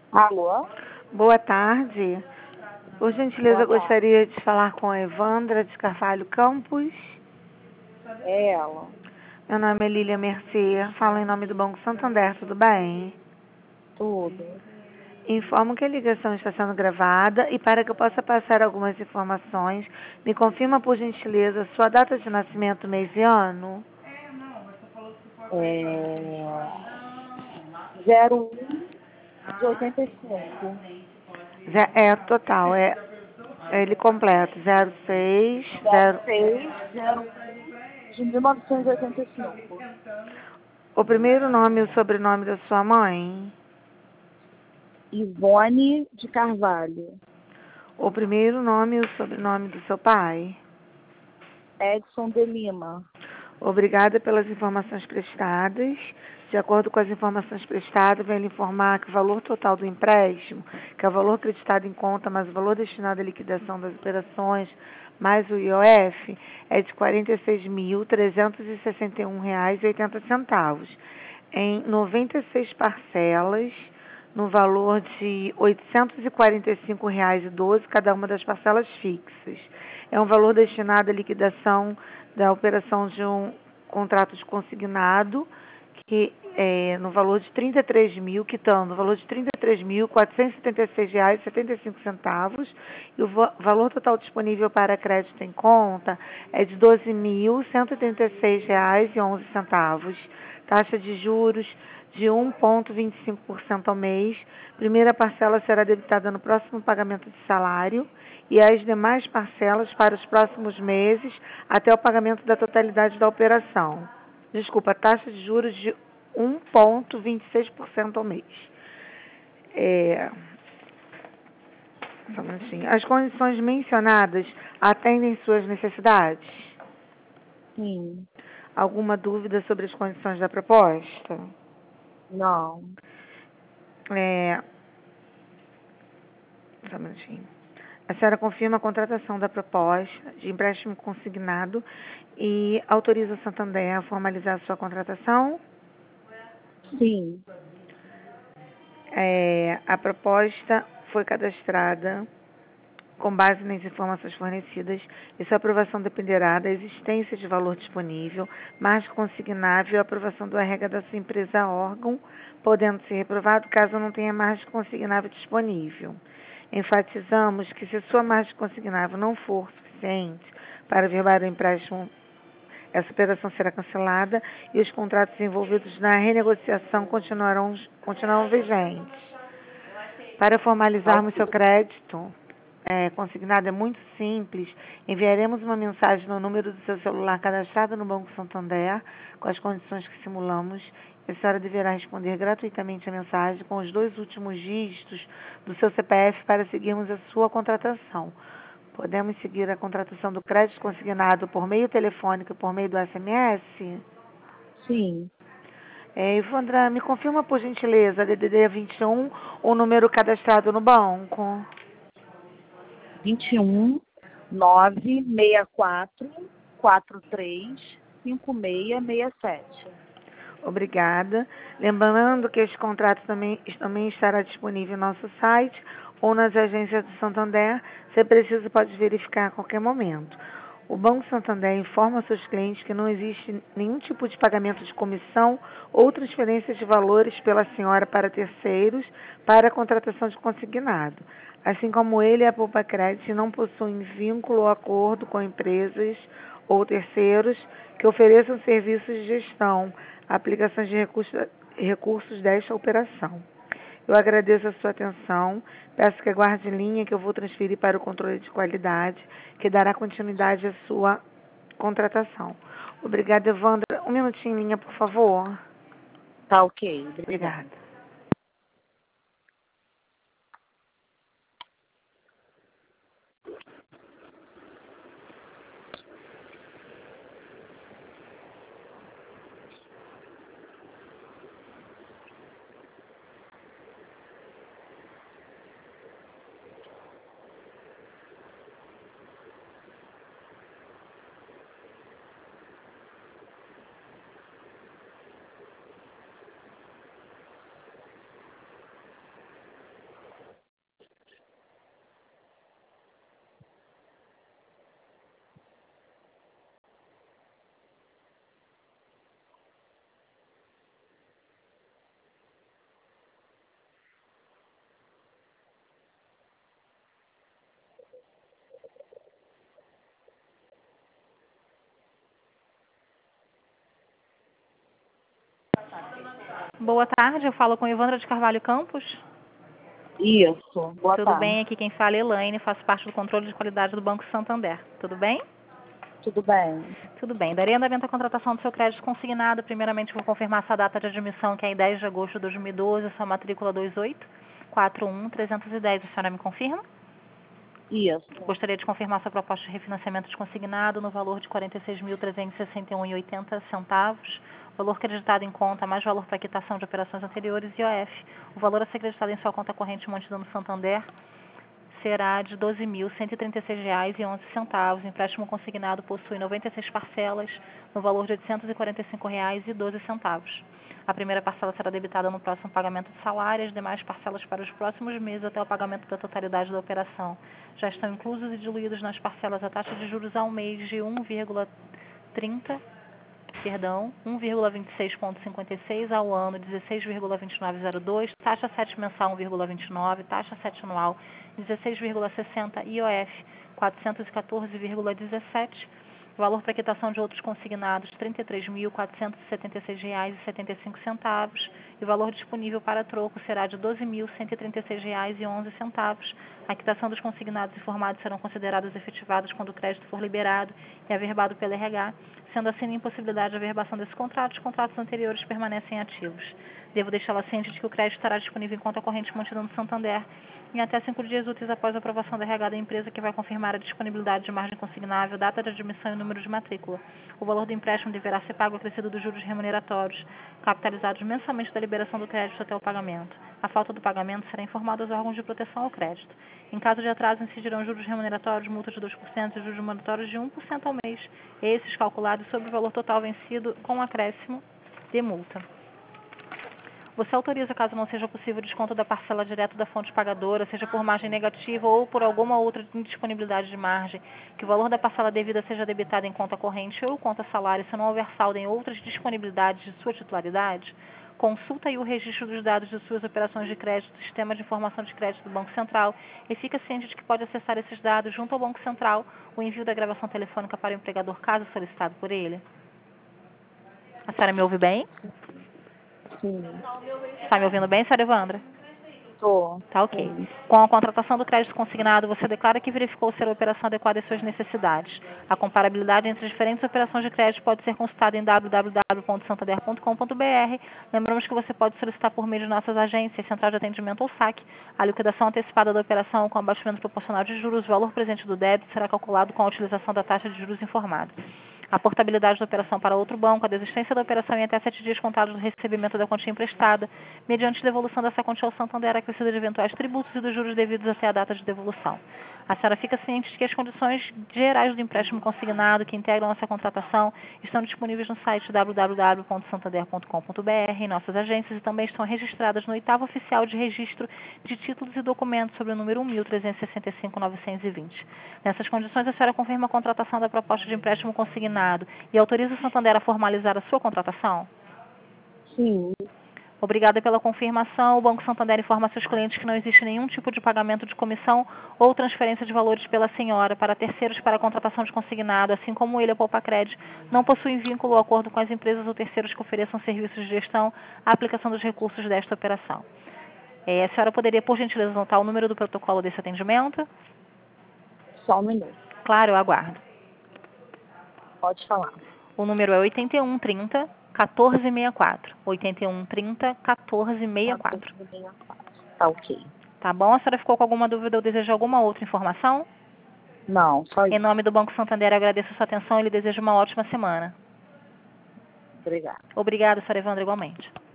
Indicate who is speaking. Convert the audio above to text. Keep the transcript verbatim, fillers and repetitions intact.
Speaker 1: Alô?
Speaker 2: Boa tarde. Por gentileza,
Speaker 1: Boa
Speaker 2: eu
Speaker 1: tarde.
Speaker 2: gostaria de falar com a Evandra de Carvalho Campos.
Speaker 1: É ela.
Speaker 2: Meu nome é Lília Mercier, falo em nome do Banco Santander, tudo bem?
Speaker 1: Tudo.
Speaker 2: Informo que a ligação está sendo gravada e para que eu possa passar algumas informações, me confirma por gentileza sua data de nascimento, mês e ano?
Speaker 1: É zero um de oitenta e cinco.
Speaker 2: Ze- É total, é ele completo, zero seis,
Speaker 1: Zero
Speaker 2: zero.
Speaker 1: seis zero um de mil novecentos e oitenta e cinco.
Speaker 2: O primeiro nome e o sobrenome da sua mãe?
Speaker 1: Ivone de Carvalho.
Speaker 2: O primeiro nome e o sobrenome do seu pai?
Speaker 1: Edson de Lima.
Speaker 2: Obrigada pelas informações prestadas. De acordo com as informações prestadas, venho lhe informar que o valor total do empréstimo, que é o valor acreditado em conta, mais o valor destinado à liquidação das operações, mais o I O F, é de quarenta e seis mil trezentos e sessenta e um reais e oitenta centavos, em noventa e seis parcelas, no valor de oitocentos e quarenta e cinco reais e doze cada uma das parcelas fixas. É um valor destinado à liquidação da operação de um contrato de consignado, que é no valor de trinta e três mil, quitando o valor de trinta e três mil quatrocentos e setenta e seis reais e setenta e cinco centavos, e o valor total disponível para crédito em conta é de doze mil cento e trinta e seis reais e onze centavos. Taxa de juros de um vírgula vinte e cinco por cento ao mês. Primeira parcela será debitada no próximo pagamento de salário e as demais parcelas para os próximos meses até o pagamento da totalidade da operação. Desculpa, taxa de juros de um vírgula vinte e seis por cento ao mês. É, só um minutinho. As condições mencionadas atendem suas necessidades?
Speaker 1: Sim.
Speaker 2: Alguma dúvida sobre as condições da proposta?
Speaker 1: Não.
Speaker 2: É, só um minutinho. A senhora confirma a contratação da proposta de empréstimo consignado e autoriza o Santander a formalizar a sua contratação?
Speaker 1: Sim.
Speaker 2: É, a proposta foi cadastrada com base nas informações fornecidas e sua aprovação dependerá da existência de valor disponível, margem consignável e a aprovação do R H da sua empresa órgão, podendo ser reprovado caso não tenha margem consignável disponível. Enfatizamos que se sua margem consignável não for suficiente para verbar o empréstimo, essa operação será cancelada e os contratos envolvidos na renegociação continuarão, continuarão vigentes. Para formalizarmos seu
Speaker 1: Ok.
Speaker 2: crédito é, consignado é muito simples. Enviaremos uma mensagem no número do seu celular cadastrado no Banco Santander com as condições que simulamos. A senhora deverá responder gratuitamente a mensagem com os dois últimos dígitos do seu C P F para seguirmos a sua contratação. Podemos seguir a contratação do crédito consignado por meio telefônico e por meio do S M S?
Speaker 1: Sim.
Speaker 2: É, Ivandra, me confirma por gentileza, D D D vinte e um, o número cadastrado no banco.
Speaker 1: vinte e um nove seis quatro quatro três cinco seis seis sete.
Speaker 2: Obrigada. Lembrando que este contrato também, também estará disponível no nosso site ou nas agências do Santander. Se preciso, pode verificar a qualquer momento. O Banco Santander informa seus clientes que não existe nenhum tipo de pagamento de comissão ou transferência de valores pela senhora para terceiros para a contratação de consignado. Assim como ele, a Poupa Crédito não possuem vínculo ou acordo com empresas ou terceiros que ofereçam serviços de gestão, aplicações de recursos, recursos desta operação. Eu agradeço a sua atenção, peço que aguarde linha que eu vou transferir para o controle de qualidade, que dará continuidade à sua contratação. Obrigada, Evandra. Um minutinho em linha, por favor.
Speaker 1: Tá ok. Obrigada.
Speaker 2: Obrigada.
Speaker 3: Boa tarde, eu falo com Ivandra de Carvalho Campos.
Speaker 1: Isso, boa
Speaker 3: Tudo
Speaker 1: tarde.
Speaker 3: bem? Aqui quem fala é Elaine, faço parte do controle de qualidade do Banco Santander. Tudo bem?
Speaker 1: Tudo bem?
Speaker 3: Tudo bem. Daria andamento à contratação do seu crédito consignado. Primeiramente, vou confirmar sua data de admissão, que é em dez de agosto de dois mil e doze, sua matrícula dois oito quatro um três um zero. A senhora me confirma?
Speaker 1: Isso.
Speaker 3: Gostaria de confirmar sua proposta de refinanciamento de consignado no valor de quarenta e seis mil trezentos e sessenta e um reais e oitenta centavos, valor creditado em conta mais valor para quitação de operações anteriores e I O F. O valor a ser creditado em sua conta corrente mantida no Santander será de doze mil cento e trinta e seis reais e onze centavos. O empréstimo consignado possui noventa e seis parcelas no valor de oitocentos e quarenta e cinco reais e doze centavos. A primeira parcela será debitada no próximo pagamento de salário, as demais parcelas para os próximos meses até o pagamento da totalidade da operação. Já estão inclusos e diluídos nas parcelas a taxa de juros ao mês de um vírgula trinta, perdão, um vírgula vinte e seis ponto cinquenta e seis ao ano, dezesseis vírgula vinte e nove zero dois, taxa sete mensal um vírgula vinte e nove, taxa sete anual dezesseis vírgula sessenta, I O F quatrocentos e quatorze vírgula dezessete, valor para quitação de outros consignados trinta e três mil quatrocentos e setenta e seis reais e setenta e cinco centavos e o valor disponível para troco será de doze mil cento e trinta e seis reais e onze centavos. A quitação dos consignados informados serão considerados efetivados quando o crédito for liberado e averbado pelo R H. Sendo assim, a impossibilidade de averbação desse contrato, os contratos anteriores permanecem ativos. Devo deixá-la ciente de que o crédito estará disponível em conta corrente mantida no Santander em até cinco dias úteis após a aprovação do R H da empresa, que vai confirmar a disponibilidade de margem consignável, data de admissão e número de matrícula. O valor do empréstimo deverá ser pago acrescido dos juros remuneratórios, capitalizados mensalmente da liberação do crédito até o pagamento. A falta do pagamento será informada aos órgãos de proteção ao crédito. Em caso de atraso, incidirão juros remuneratórios, multa de dois por cento e juros mandatórios de um por cento ao mês, esses calculados sobre o valor total vencido com acréscimo de multa. Você autoriza, caso não seja possível, o desconto da parcela direto da fonte pagadora, seja por margem negativa ou por alguma outra indisponibilidade de margem, que o valor da parcela devida seja debitado em conta corrente ou conta salário, se não houver saldo em outras disponibilidades de sua titularidade? Consulta aí o registro dos dados de suas operações de crédito do Sistema de Informação de Crédito do Banco Central e fica ciente de que pode acessar esses dados junto ao Banco Central o envio da gravação telefônica para o empregador, caso solicitado por ele. A senhora me ouve bem?
Speaker 1: Sim.
Speaker 3: Está me ouvindo bem, senhora Evandra?
Speaker 1: Tô.
Speaker 3: Tá ok.
Speaker 1: Sim.
Speaker 3: Com a contratação do crédito consignado, você declara que verificou ser a operação adequada às suas necessidades. A comparabilidade entre diferentes operações de crédito pode ser consultada em w w w ponto santander ponto com ponto b r. Lembramos que você pode solicitar por meio de nossas agências, central de atendimento ou saque, a liquidação antecipada da operação com abatimento proporcional de juros. O valor presente do débito será calculado com a utilização da taxa de juros informada. A portabilidade da operação para outro banco, a desistência da operação em até sete dias contados do recebimento da quantia emprestada, mediante devolução dessa quantia ao Santander acrescida de eventuais tributos e dos juros devidos até a data de devolução. A senhora fica ciente de que as condições gerais do empréstimo consignado que integram essa contratação estão disponíveis no site w w w ponto santander ponto com ponto b r, em nossas agências, e também estão registradas no oitavo oficial de registro de títulos e documentos sobre o número um mil trezentos e sessenta e cinco novecentos e vinte. Nessas condições, a senhora confirma a contratação da proposta de empréstimo consignado e autoriza o Santander a formalizar a sua contratação?
Speaker 1: Sim.
Speaker 3: Obrigada pela confirmação. O Banco Santander informa a seus clientes que não existe nenhum tipo de pagamento de comissão ou transferência de valores pela senhora para terceiros para a contratação de consignado, assim como ele, a Poupacred, não possui vínculo ou acordo com as empresas ou terceiros que ofereçam serviços de gestão à aplicação dos recursos desta operação. É, a senhora poderia, por gentileza, anotar o número do protocolo desse atendimento?
Speaker 1: Só um minuto.
Speaker 3: Claro, eu aguardo.
Speaker 1: Pode falar.
Speaker 3: O número é oito um trinta, quatorze sessenta e quatro. oito um trinta, quatorze sessenta e quatro.
Speaker 1: Tá ok.
Speaker 3: Tá bom? A senhora ficou com alguma dúvida ou deseja alguma outra informação?
Speaker 1: Não, só isso.
Speaker 3: Em nome do Banco Santander, agradeço a sua atenção e lhe desejo uma ótima semana.
Speaker 1: Obrigada.
Speaker 3: Obrigada, senhora Evandra, igualmente.